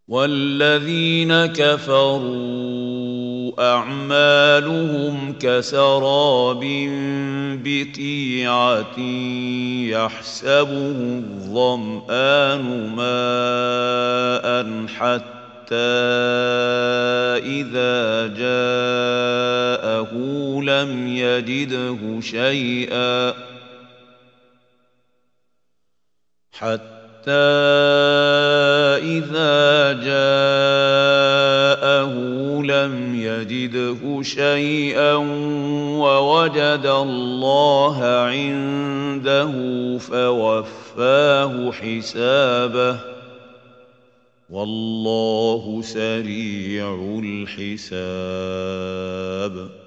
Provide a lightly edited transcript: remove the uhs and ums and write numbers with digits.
والذين كفروا أعمالهم كسراب بقيعة يحسبه الظمآن ماء حتى إذا جاءه لم يجده شيئا ووجد الله عنده فوفاه حسابه والله سريع الحساب